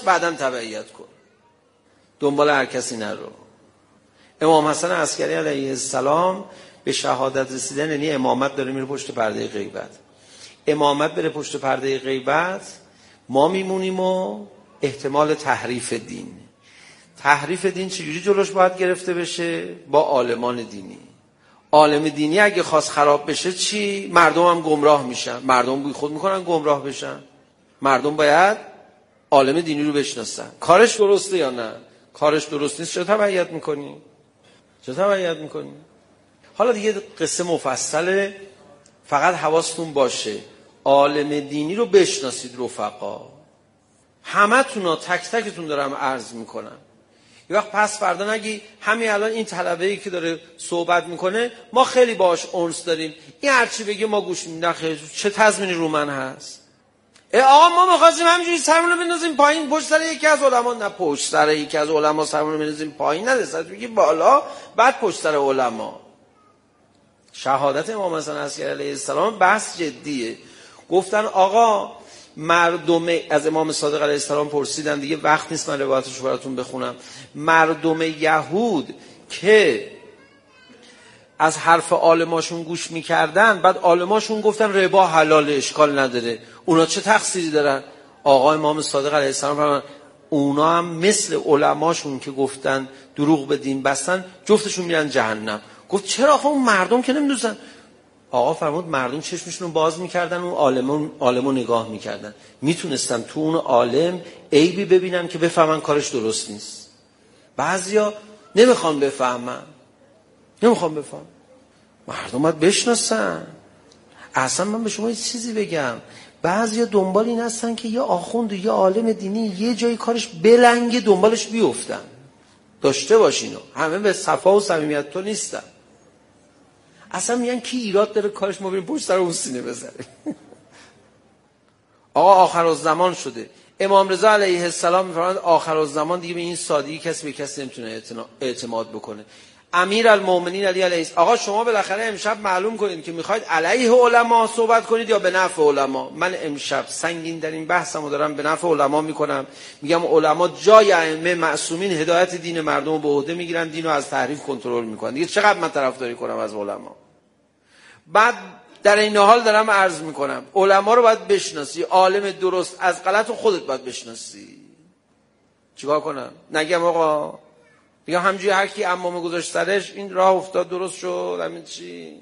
بعداً تبعیت کن، دنبال هر کسی نرو. امام حسن عسکری علیه السلام به شهادت رسیدن، یعنی امامت داره میره پشت پرده غیبت. امامت بره پشت پرده غیبت، ما میمونیم و احتمال تحریف دین. تحریف دین چجوری جلوش باید گرفته بشه؟ با عالمان دینی. عالم دینی اگه خواست خراب بشه چی؟ مردم هم گمراه میشن. مردم بی خود میکنن گمراه بشن. مردم باید عالم دینی رو بشناسن. کارش درسته یا نه؟ کارش درست نیست، چرا تبعیت میکنی؟ حالا دیگه قصه مفصله، فقط حواستون باشه عالم دینی رو بشناسید رفقا. همه تونا تک تکتون دارم عرض میکنم. یه وقت پس فردا نگی همین الان این طلبه‌ای که داره صحبت میکنه ما خیلی باهاش انس داریم، این هرچی بگه ما گوش میدیم. نخیر، چه تضمینی رو من هست؟ آقا ما می‌خواستیم همینجوری سرمون رو بندازیم پایین پشت سر یکی از علما. نه پشت سر یکی از علما سرمون رو بندازیم پایین، نه سر بگی بالا بعد پشت سر علما. شهادت امام حسن عسکری علیه السلام بحث جدیه. گفتن آقا مردم، از امام صادق علیه السلام پرسیدن، دیگه وقت نیست من روایتش براتون بخونم، مردم یهود که از حرف عالماشون گوش میکردن، بعد عالماشون گفتن ربا حلال، اشکال نداره، اونا چه تقصیری دارن؟ آقا امام صادق علیه السلام فرمودن اونا هم مثل علماشون که گفتن دروغ به دین بستن، جفتشون میرن جهنم. گفت چرا آخه اون مردم که نمیدونن؟ آقا فرمود مردم چشمشون رو باز میکردن، اون عالمو نگاه میکردن، میتونستن تو اون عالم عیبی ببینن که بفهمن کارش درست نیست. بعضیا نمیخوان بفهمن. مردم باید بشناسن. اصلا من به شما یه چیزی بگم، بعضیا دنبال این هستن که یه آخوند و یه عالم دینی یه جایی کارش بلنگه دنبالش بیفتن. داشته باشینو، همه به صفا و صمیمیت تو نیستن. اصلا میگن کی ایراد داره کارش ما بریم پشت سر اون سینه بزنیم. آقا آخرالزمان شده. امام رضا علیه السلام میفرماند آخرالزمان دیگه به این سادگی کسی به کسی نمیتونه اعتماد بکنه. امیرالمومنین علی علیه السلام، آقا شما بالاخره امشب معلوم کنید که میخواید علیه علما صحبت کنید یا به نفع علما. من امشب سنگین در این بحثمو دارم به نفع علما میکنم. میگم علما جای ائمه معصومین هدایت دین مردم رو به عهده میگیرن، دینو از تحریف کنترل میکنن. دیگه چقدر من طرفداری کنم از علما؟ بعد در این حال دارم عرض میکنم علما رو باید بشناسی، عالم درست از غلط خودت باید بشناسی. چیکار کنم؟ نگم آقا دیگه همجوری هر کی عمامه گذاشت سرش این راه افتاد درست شد، همین چی؟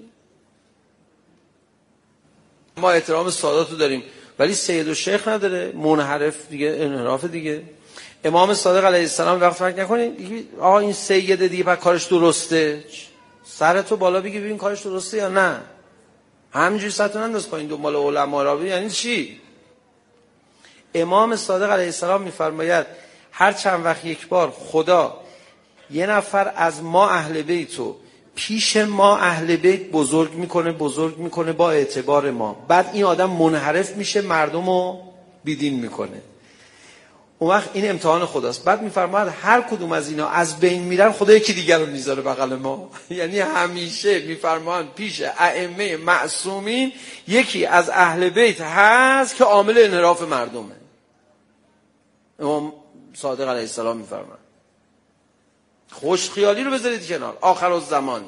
ما احترام ساداتو داریم ولی سید و شیخ نداره، منحرف دیگه، انحراف دیگه. امام صادق علیه السلام وقت فکر نکنید دیگه آقا این سیده دیگه بعد کارش درسته، سرتو بالا بگی ببین کارش درسته یا نه. همینجوری سرتو ننداز پایین دنبال علما را. یعنی چی؟ امام صادق علیه السلام میفرماید هر چند وقت یک بار خدا یه نفر از ما اهل بیتو پیش ما اهل بیت بزرگ میکنه با اعتبار ما، بعد این آدم منحرف میشه مردمو بیدین میکنه. اون وقت این امتحان خداست. بعد میفرماید هر کدوم از اینا از بین میرن خدا یکی دیگر رو میذاره بغل ما. یعنی همیشه میفرماید پیش ائمه معصومین یکی از اهل بیت هست که عامل انحراف مردمه. امام صادق علیه السلام میفرماید خوش خیالی رو بذارید کنار، آخرالزمانه.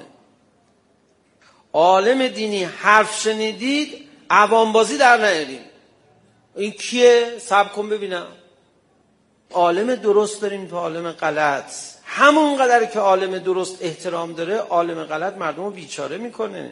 عالم دینی حرف شنیدید عوام بازی در نیارید. این کیه؟ صبر کن ببینم. عالم درست داریم تو عالم غلط. همون قدر که عالم درست احترام داره عالم غلط مردم رو بیچاره میکنه.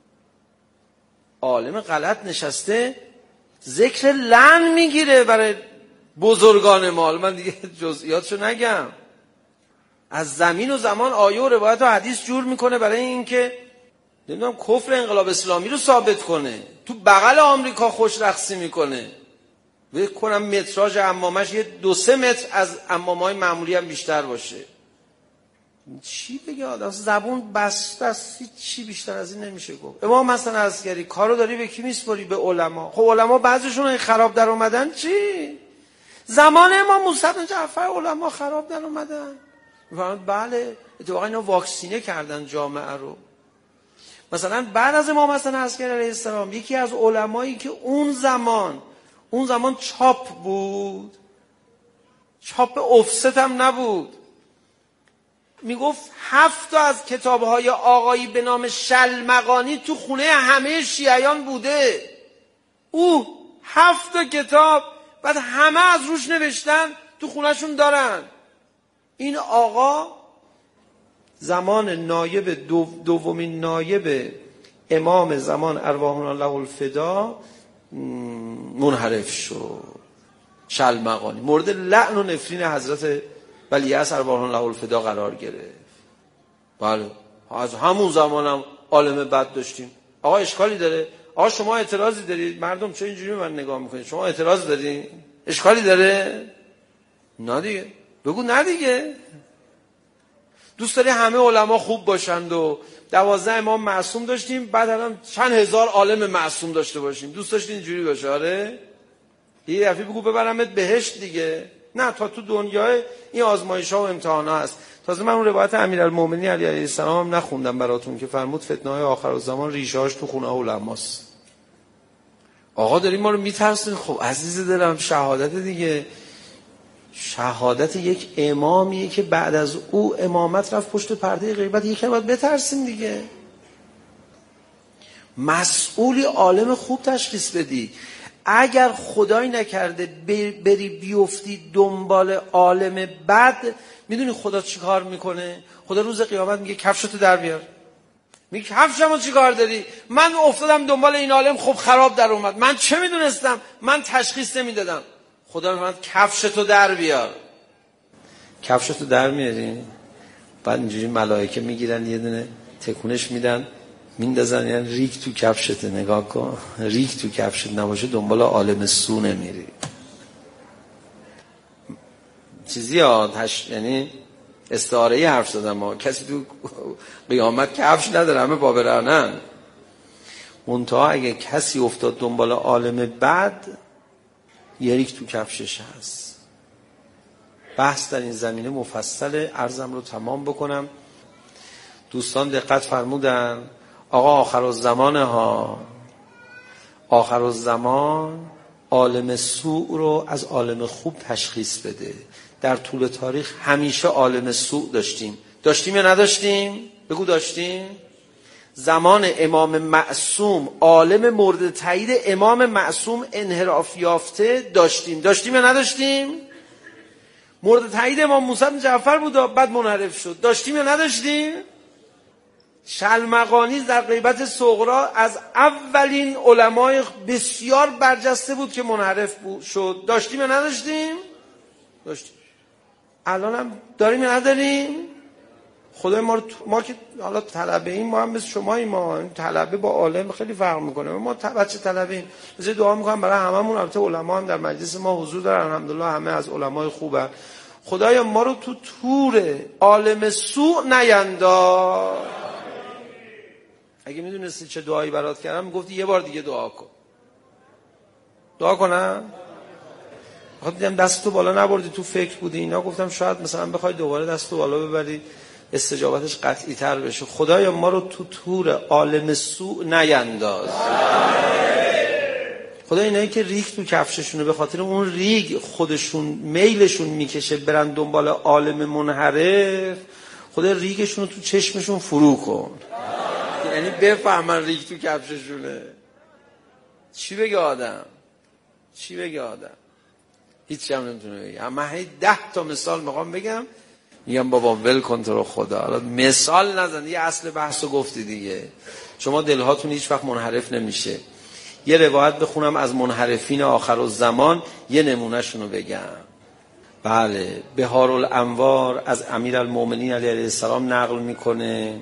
عالم غلط نشسته ذکر لعن میگیره برای بزرگان مال. من دیگه جزئیاتشو نگم. از زمین و زمان آیه و روایت و حدیث جور میکنه برای اینکه نمیدونم کفر انقلاب اسلامی رو ثابت کنه. تو بغل آمریکا خوش رقصی میکنه. بکنم متراژ عمامش یه 2-3 متر از عمامای معمولی هم بیشتر باشه. چی بگه آدم؟ زبون بسته است، چی بیشتر از این نمیشه گفت. امام حسن عسکری کارو داری به کی میسپاری؟ به علما. خب علما بعضیشون خراب در اومدن چی؟ زمان امام موسی بن جعفر علما خراب در اومدن. بله اتفاقا اینا واکسینه کردن جامعه رو. مثلا بعد از امام حسن عسکری علیه السلام یکی از علمایی که اون زمان چاپ بود، چاپ افست هم نبود. میگفت 7 از کتابهای آقایی به نام شلمغانی تو خونه همه شیعیان بوده. 7 کتاب، بعد همه از روش نوشتن، تو خونهشون دارن. این آقا زمان نایب دومین نایب امام زمان ارواحنا الله الفدا منحرف شد. شلمغانی مورد لعن و نفرین حضرت ولیعصر ارواحنا الله الفدا قرار گرفت. بله، از همون زمان هم عالم بد داشتیم. آقا اشکالی داره؟ آقا شما اعتراضی دارید؟ مردم چه اینجوری من نگاه میکنید؟ شما اعتراض دارید؟ اشکالی داره؟ نه دیگه، بگو نه دیگه. دوست داری همه علما خوب باشند و 12 امام معصوم داشتیم، بعد الان چند هزار عالم معصوم داشته باشیم. دوست داشتی اینجوری باشه؟ آره. یه دفعه بگو ببرمت بهشت دیگه. نه، تا تو دنیای این آزمایش‌ها و امتحان‌ها هست. تازه من اون روایت امیرالمومنین علی علیه السلام هم نخوندم براتون که فرمود فتنه‌های آخرالزمان ریشه‌هاش تو خونه علماست. آقا داریم ما رو میترسین. خب عزیز دلم، شهادت دیگه. شهادت یک امامیه که بعد از او امامت رفت پشت پرده غیبت. یکی باید بترسیم دیگه. مسئولی عالم خوب تشخیص بدی. اگر خدای نکرده بری بیفتی دنبال عالم بد، میدونی خدا چی کار میکنه؟ خدا روز قیامت میگه کفشتو در بیار. میگه کفشمو چی کار داری؟ من افتادم دنبال این عالم، خب خراب در اومد. من چه میدونستم؟ من تشخیص نمیدادم. خدا میگه کفشتو در بیار. کفشتو در میاری، بعد اینجوری ملائکه میگیرن یه دونه تکونش میدن، میندازن، یعنی ریک تو کفشت. نگاه کن، ریک تو کفشت نباشه دنبال عالم سو نمیری. چیزی یعنی استعاره‌ای حرف زدم ما. کسی تو قیامت کفش نداره، همه پا برهنن. منتها اگه کسی افتاد دنبال عالم بد، یه ریک تو کفشش هست. بحث در این زمینه مفصل، عرضم رو تمام بکنم. دوستان دقت فرمودن، آقا آخر الزمان عالم سوء رو از عالم خوب تشخیص بده. در طول تاریخ همیشه عالم سوء داشتیم یا نداشتیم؟ بگو داشتیم. زمان امام معصوم عالم مورد تایید امام معصوم انحراف یافته داشتیم یا نداشتیم؟ مورد تایید امام موسی بن جعفر بود، بعد منحرف شد. داشتیم یا نداشتیم؟ شلمغانی در غیبت صغرا از اولین علمای بسیار برجسته بود که منحرف شد. داشتیم یا نداشتیم؟ داشتیم. الان هم داریم یا نداریم؟ خدای ما که حالا طلبه ایم، ما هم مثل شماییم. ما طلبه با عالم خیلی فرق میکنه. ما بچه طلبه ایم. بذارید دعا میکنم برای هممون. البته علما هم در مجلس ما حضور دارن، الحمدلله همه از علمای خوبن. خدایا ما رو تو تور عالم سوء نینداز. اگه میدونستی چه دعایی برات کردم، میگفتی یه بار دیگه دعا کن. دعا کنم؟ خب دیدم دستتو بالا نبردی، تو فکر بودی اینا. گفتم شاید مثلا بخوای دوباره دستتو بالا ببری، استجابتش قطعی تر بشه. خدایا ما رو تو تور عالم سوء نینداز. خدا اینایی که ریگ تو کفششونه به خاطر اون ریگ خودشون میلشون میکشه برن دنبال عالم منحرف، خدا ریگشون رو تو چشمشون فرو کن. یعنی بفهمن ریگ تو کفششونه. چی بگه آدم؟ هیچی هم نمیتونه بگه. اما 10 تا مثال میخوام بگم، میگم بابا ول کن تو رو خدا. حالا مثال نزن، یه اصل بحثو گفتی دیگه. شما دلهاتون هیچ وقت منحرف نمیشه. یه روایت بخونم از منحرفین آخرالزمان، یه نمونهشونو بگم. بله، بهارالانوار از امیرالمومنین علیه السلام نقل میکنه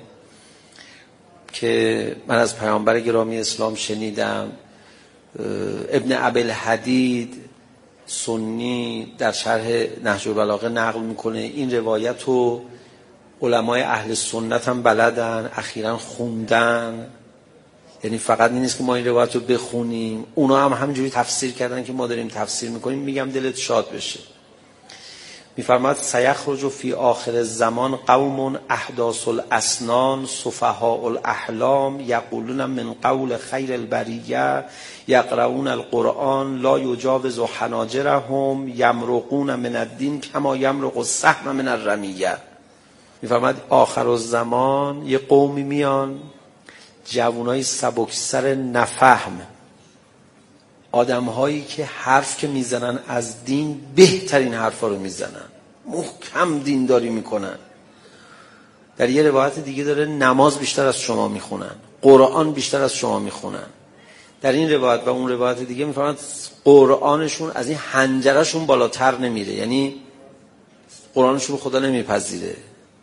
که من از پیامبر گرامی اسلام شنیدم. ابن ابوالحدید سنی در شرح نهج البلاغه نقل میکنه. این روایت رو علمای اهل سنت هم بلدن، اخیراً خوندن. یعنی فقط نیست که ما این روایت رو بخونیم، اونا هم همینجوری تفسیر کردن که ما داریم تفسیر میکنیم. میگم دلت شاد بشه. میفرماد سیخرج فی آخر الزمان قوم احداث الاسنان سفهاء الاحلام یقولون من قول خیر البریه یقرؤون القرآن لا یجاوز حناجرهم یمرقون من الدین کما یمرق السهم من الرمیه. میفرماد آخر الزمان یه قومی میان، جوانای سبکسر نفهم، آدم‌هایی که حرف که میزنن از دین بهترین حرفا رو میزنن، محکم دینداری میکنن. در یه روایت دیگه داره نماز بیشتر از شما میخونن، قرآن بیشتر از شما میخونن. در این روایت و اون روایت دیگه میفرماید قرآنشون از این حنجرشون بالاتر نمیره، یعنی قرآنشون خدا نمیپذیره.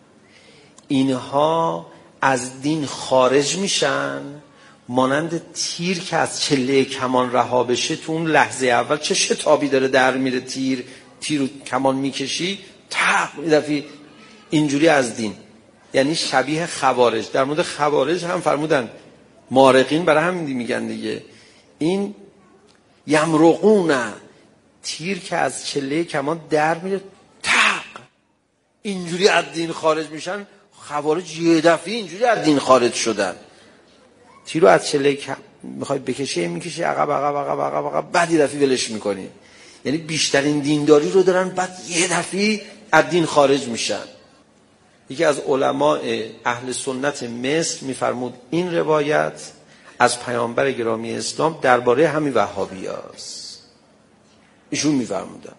اینها از دین خارج میشن، مانند تیر که از چله کمان رها بشه، تو اون لحظه اول چه شتابی داره در میره، تیر رو کمان میکشی یه دفعه اینجوری از دین. یعنی شبیه خوارج. در مورد خوارج هم فرمودن مارقین، برای همین میگن دیگه این یمرقون، تیر که از چله کمان در میره اینجوری از دین خارج میشن. خوارج یه دفعه اینجوری از دین خارج شدن. تیر رو از چله میخوای بکشه، میکشه عقب، بعد یه دفعه ولش میکنی. یعنی بیشترین دینداری رو دارن، بعد یه دفعه از دین خارج میشن. یکی از علماء اهل سنت مصر میفرمود این روایت از پیامبر گرامی اسلام درباره همین وهابیاست. ایشون میفرمودن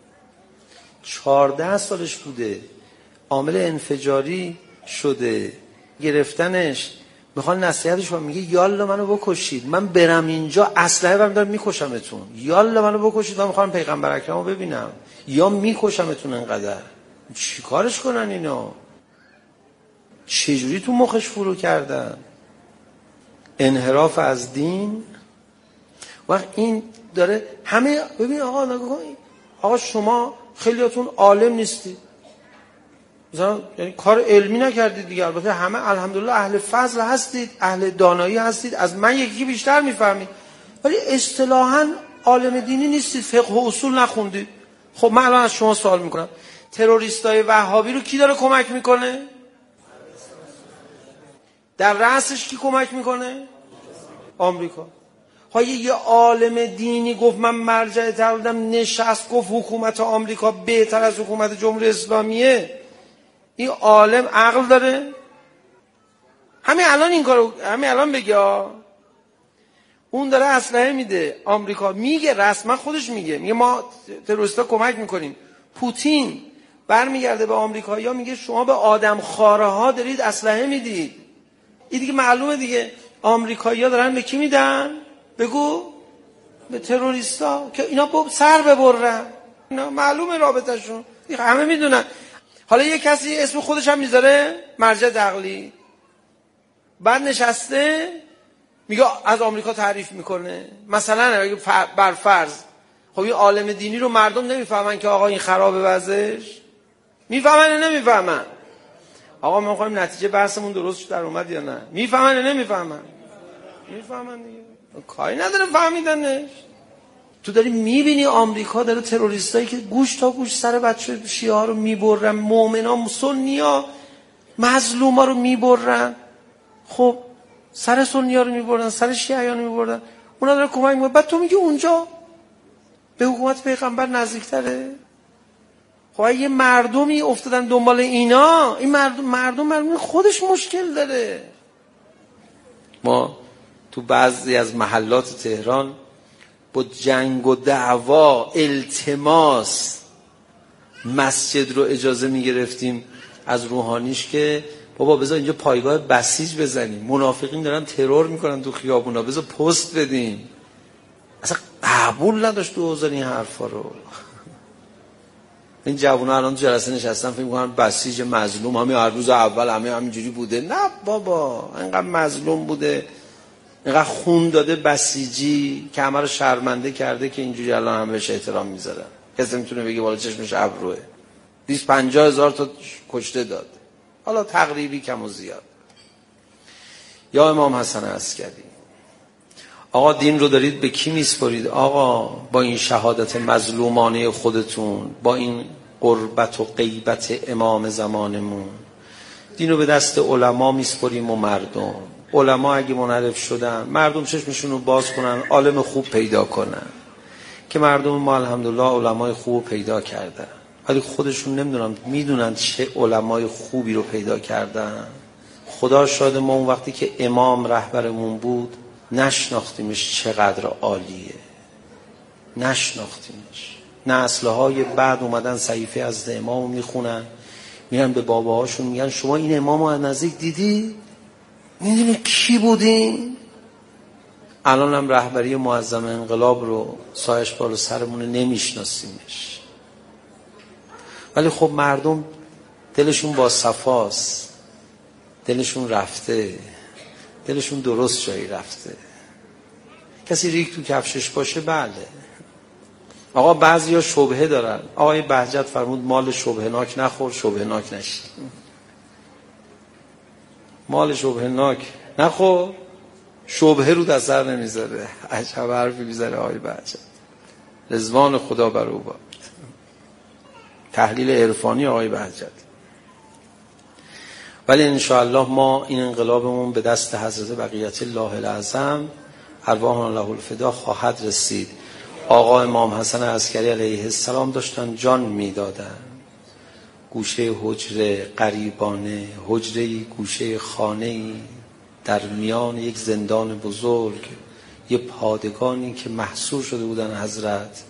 14 سالش بوده، عامل انفجاری شده، گرفتنش، میخوان نصیحتش کنن، میگه یالا منو بکشید، من برم اینجا اسلحه برم دارم میکشمتون، یالا منو بکشید، من میخوام پیغمبر اکرمو ببینم، یا میکشمتون. انقدر چی کارش کنن اینا؟ چجوری تو مخش فرو کردن؟ انحراف از دین. وقت این داره همه، ببین آقا شما خیلیاتون عالم نیستید، مثلا یعنی کار علمی نکردید دیگه. البته همه الحمدلله اهل فضل هستید، اهل دانایی هستید، از من یکی بیشتر میفهمید، ولی اصطلاحاً عالم دینی نیستید، فقه و اصول نخوندید. خب من الان از شما سوال میکنم، تروریستای وهابی رو کی داره کمک میکنه؟ در رأسش کی کمک میکنه؟ آمریکا. یه عالم دینی گفت من مرجع تحلیلم، نشست گفت حکومت آمریکا بهتر از حکومت جمهوری اسلامیه. این عالم عقل داره؟ همین الان این کارو همین الان بگه. اون داره اسلحه میده، آمریکا میگه، رسما خودش میگه ما تروریستا کمک میکنیم. پوتین برمیگرده به آمریکایی‌ها میگه شما به آدمخواره ها دارید اسلحه میدید. این دیگه معلومه دیگه. آمریکایی‌ها دارن به کی میدن؟ بگو به تروریستا که اینا سر ببرن. اینا معلومه رابطه‌شون، همه میدونن. حالا یه کسی اسم خودش هم میذاره مرجع عقلی، بعد نشسته میگه از آمریکا تعریف میکنه. مثلا بر فرض خب این عالم دینی رو مردم نمیفهمن که آقا این خرابه وضعش؟ میفهمن یا نمیفهمن؟ آقا ما میخوایم نتیجه بحثمون درست در اومد یا نه؟ میفهمن یا نمیفهمن؟ میفهمن دیگه، کاری نداره فهمیدنش. تو داری میبینی آمریکا داره تروریستایی که گوش تا گوش سر بچه شیعه ها رو میبرن، مؤمنا سنی ها مظلوم ها رو میبرن. خب سر سنی ها رو میبرن، سر شیعه ها رو میبرن، اونا داره کمک میکنه. بعد تو میگی اونجا به حکومت پیغمبر نزدیکتره. خب یه مردمی افتادن دنبال اینا، این مردم خودش مشکل داره. ما تو بعضی از محلات تهران با جنگ و دعوا التماس مسجد رو اجازه میگرفتیم از روحانیش که بابا بذار اینجا پایگاه بسیج بزنیم، منافقین دارن ترور میکنن تو خیابونا، بذار پست بدیم. اصلا قبول نداشت تو حضور این حرفا رو. این جوونا الان تو جلسه نشستن فکر میکنن بسیج مظلوم همین هر روز اول همینجوری بوده. نه بابا، اینقدر مظلوم بوده، اینقدر خون داده بسیجی که همه رو شرمنده کرده که اینجوری الان هم بهش احترام میذارن. کسی میتونه بگه بالا چشمش ابروه. 250,000 تا کشته داد، حالا تقریبی کم و زیاد. یا امام حسن عسکری، آقا دین رو دارید به کی میسپارید؟ آقا با این شهادت مظلومانه خودتون، با این قربت و غیبت امام زمانمون. دینو به دست علما میسپریم و مردم. علما اگه منحرف شدن، مردم چشمشون رو باز کنن، عالم خوب پیدا کنن. که مردم ما الحمدلله علمای خوب پیدا کردن، ولی خودشون نمیدونن، میدونن چه علمای خوبی رو پیدا کردن. خدا شاید ما اون وقتی که امام رهبرمون بود نشناختیمش چقدر عالیه، نشناختیمش. نسل‌های بعد اومدن صحیفه از امامو میخونن، میرن به باباهاشون میگن شما این امامو از نزدیک دیدی؟ میدونی کی بودین؟ الان هم رهبری معظم انقلاب رو سایش بالا سرمونه نمیشناسیمش، ولی خب مردم دلشون با صفاست، دلشون رفته، دلشون درست جایی رفته. کسی ریگ تو کفشش باشه بله. آقا بعضیا شبهه دارن. آقای بهجت فرمود مال شبهناک نخور شبهناک نشی. مال شبهناک نخور، شبهه رو دست سر نمیذاره. عجب حرفی میزنه آقای بهجت، رضوان خدا بر او باد. تحلیل عرفانی آقای بهجت. ولی انشاءالله ما این انقلابمون به دست حضرت بقیت الله الاعظم ارواحنا له الفدا خواهد رسید. آقا امام حسن عسکری علیه السلام داشتن جان میدادن. گوشه حجره غریبانه، حجره گوشه خانه‌ای در میان یک زندان بزرگ، یه پادگانی که محصور شده بودن حضرت.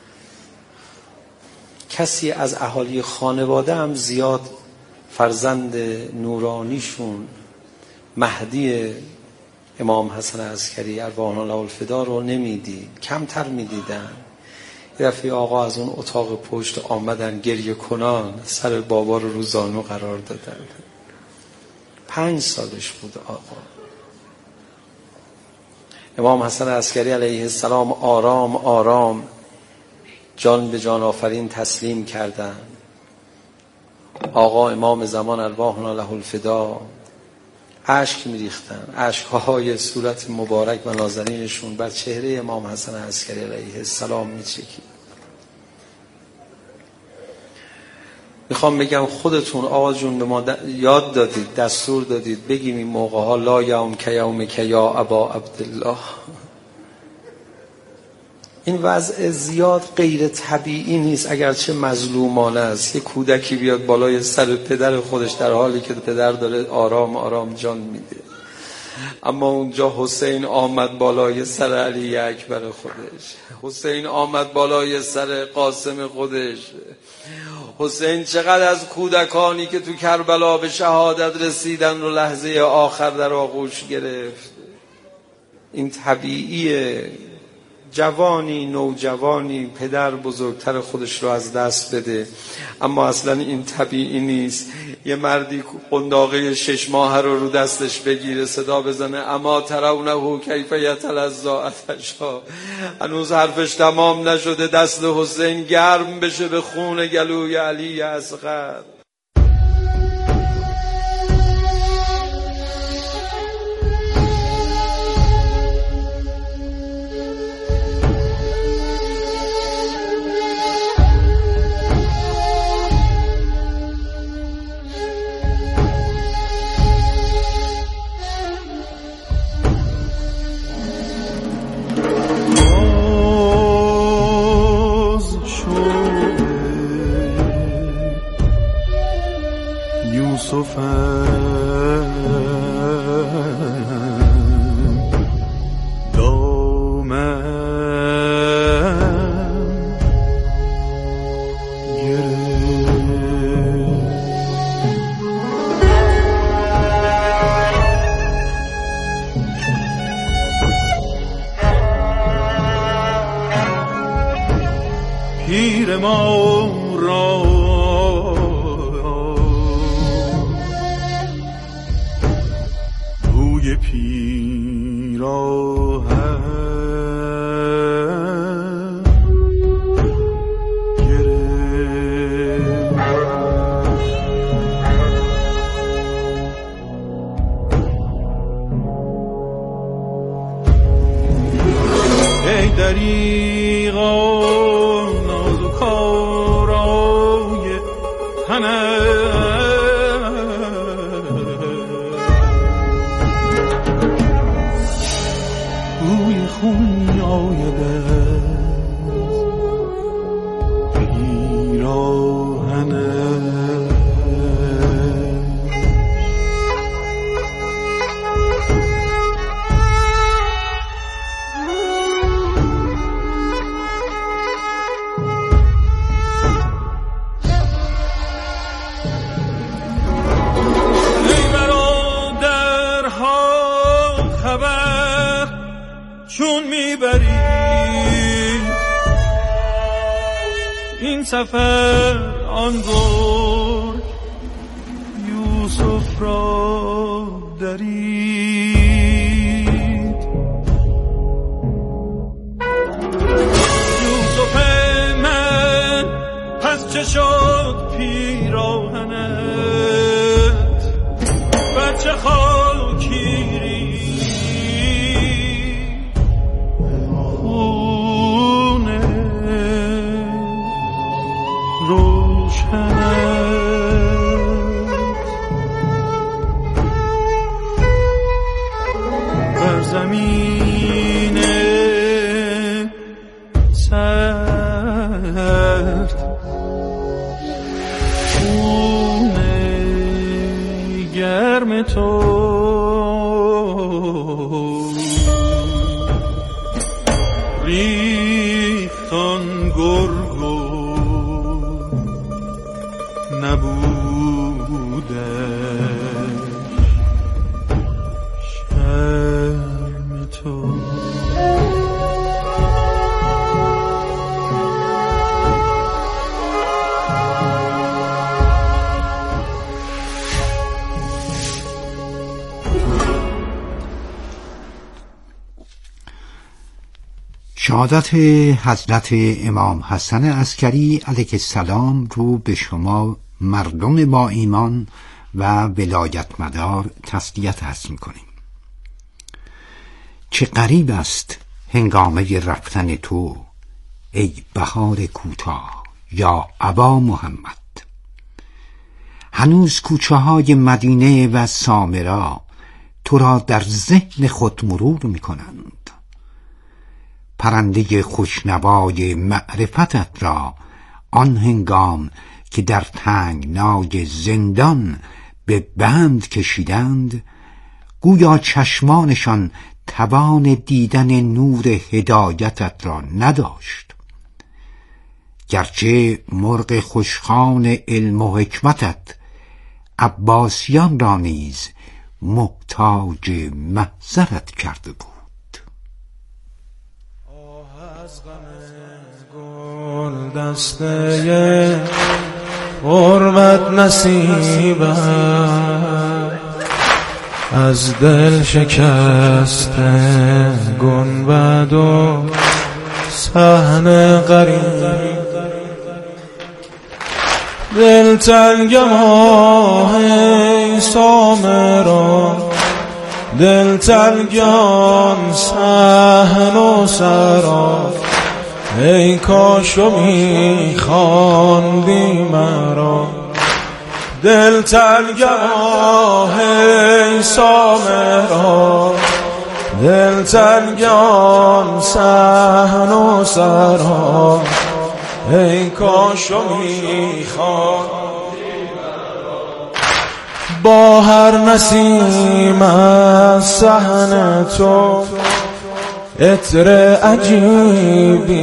کسی از اهالی خانواده هم زیاد فرزند نورانیشون مهدی امام حسن عسکری ارواحنا له الفدا رو نمیدید، کمتر میدیدن. یه دفعه آقا از اون اتاق پشت آمدن گریه کنان، سر بابا رو زانو قرار دادن. 5 سالش بود آقا. امام حسن عسکری علیه السلام آرام آرام جان به جان آفرین تسلیم کردن. آقا امام زمان ارواحنا له الفدا اشک میریختن، اشکهای صورت مبارک و نازنینشون بر چهره امام حسن عسکری علیه السلام میچکید. میخوام بگم خودتون آقا جون به ما یاد دادید، دستور دادید بگیم این موقع ها لا یوم که یوم که یا ابا عبدالله. این وضع زیاد غیر طبیعی نیست، اگرچه مظلومانه است. یه کودکی بیاد بالای سر پدر خودش در حالی که پدر داره آرام آرام جان میده، اما اونجا حسین آمد بالای سر علی اکبر خودش، حسین آمد بالای سر قاسم خودش. حسین چقدر از کودکانی که تو کربلا به شهادت رسیدن رو لحظه آخر در آغوش گرفت. این طبیعیه. جوانی نوجوانی پدر بزرگتر خودش رو از دست بده، اما اصلا این طبیعی نیست. یه مردی قنداقه 6 ماه رو دستش بگیره صدا بزنه اما ترونه کیف یتلظی عطشا، هنوز حرفش تمام نشده دست حسین گرم بشه به خون گلوی علی اصغر. پیر ما را بوی خون آیده پیراهنه چون میبرید این سفر آن گرگ یوسف را درید. یوسف من پس چه شد پیراهنت بچه خاکی بر زمین سرد خون گرم تو ریختان گرگو نبوده شرم تو. شهادت حضرت امام حسن عسکری علیه السلام رو به شما مردم با ایمان و ولایت مدار تسلیت عرض می‌کنیم. چه غریب است هنگامه رفتن تو ای بهار کوتاه یا ابا محمد. هنوز کوچه های مدینه و سامرا تو را در ذهن خود مرور می‌کنند. پرنده خوشنوای معرفتت را آن هنگام که در تنگنای زندان به بند کشیدند گویا چشمانشان توان دیدن نور هدایتت را نداشت، گرچه مرغ خوشخوان علم و حکمتت عباسیان را نیز محتاج محضرت کرده بود. گل دسته غربت نصیبم از دل شکسته گنبد و صحن غریب. دل تنگم ای سامرا، دل تنگم صحن و سرا، ای کاشو میخواندی مرا. دل تنگم ای سامرا، دل تنگم صحن و سرا، ای کاشو میخواندی مرا. با هر نسیم از صحن تو عطر عجیبی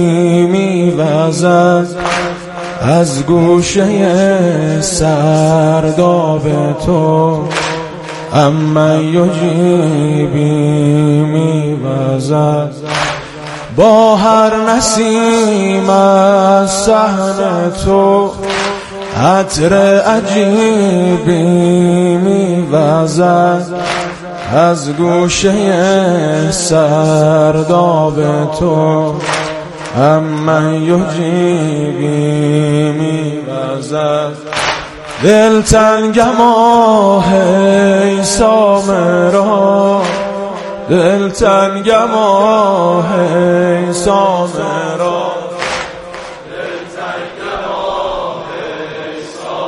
میوزد از گوشه سرداب تو، اما یجیبی میوزد. با هر نسیم از صحن تو عطر عجیبی میوزد از گوشه سرداب تو، اما یجیبی میوزد. دل تنگم ای سامرا، دل تنگم ای سامرا، دل تنگم ای سامرا.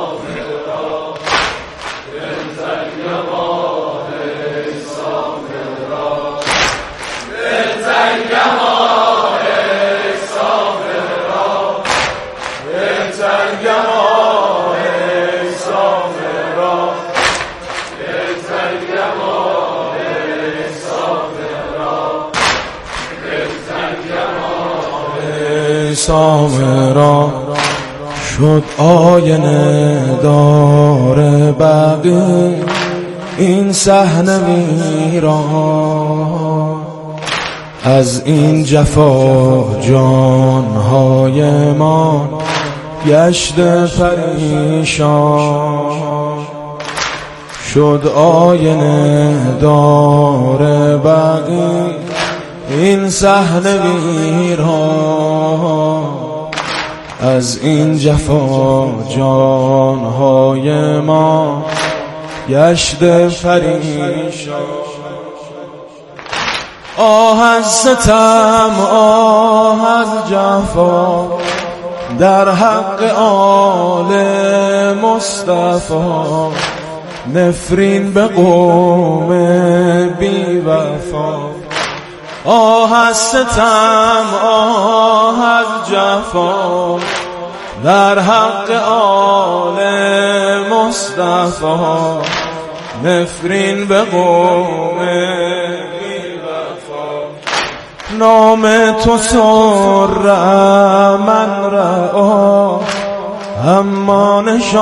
سامرا شد آینه دار بقی این صحنه میران. از این جفا جانهای ما گشت پریشان، شد آینه دار بقی این صحنه ویران. از این جفا جانهای ما گشت پریشان. آه از ستم، آه از جفا در حق آل مصطفی، نفرین به قوم بی وفا. آه از ستم، آه از جفا در حق آل مصطفی، نفرین به قوم بی وفا. نام تو سر من رعا، اما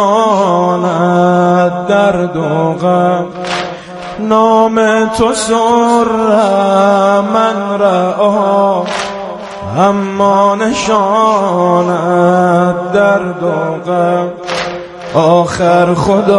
نشاند درد و غم. نام تو سر من رعا، اما نشاند درد و غم. آخر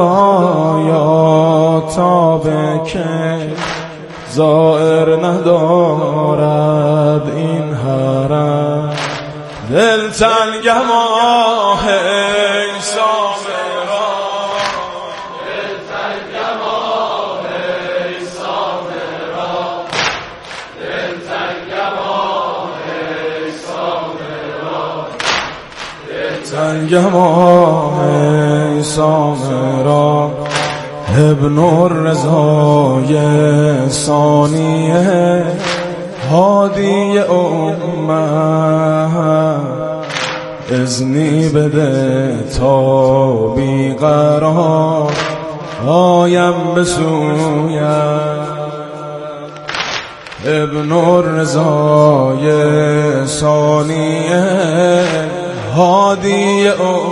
خدایا تا به که زائر ندارد این حرم. دل تنگ ماه ای سامرا، دل تنگ ماه ای سامرا، دل تنگ ماه ای سامرا، دل تنگ ماه ای سامرا. ابن الرضای ثانیه هادی امت، اذنی بده تا بیقرار آیم به سویت. ابن الرضای ثانیه هادی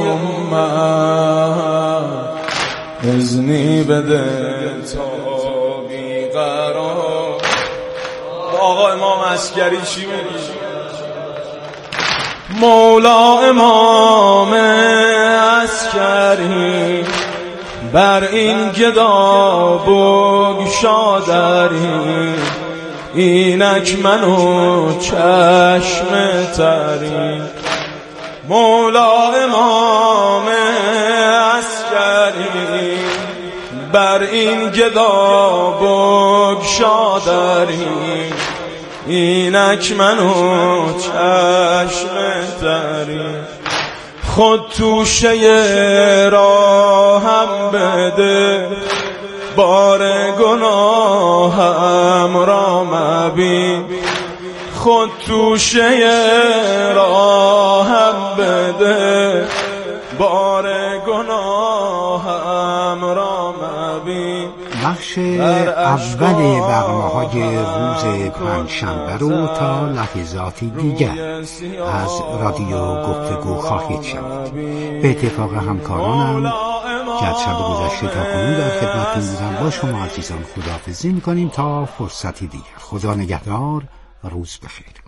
امت، اذنی بده تا بیقرار. آقا امام عسکری چی میگی؟ مولا امام عسکری بر این گدا بگشادری، اینک منو چشم تری. مولا امام عسکری بر این گدا بگشادری، اینک منو چشم تری. خود توشه راهم بده، بار گناهم را مبین. خود توشه راهم بده، بار گناهم را مبین. بخش اول برنامه‌های روز پنجشنبه رو تا لحظاتی دیگر از رادیو گفتگو خواهید شنید. به اتفاق همکارانم که از شب گذشته تا کنون در خدمتتون بودم، با شما عزیزان خداحافظی می‌کنیم تا فرصتی دیگر. خدا نگهدار، روز بخیر.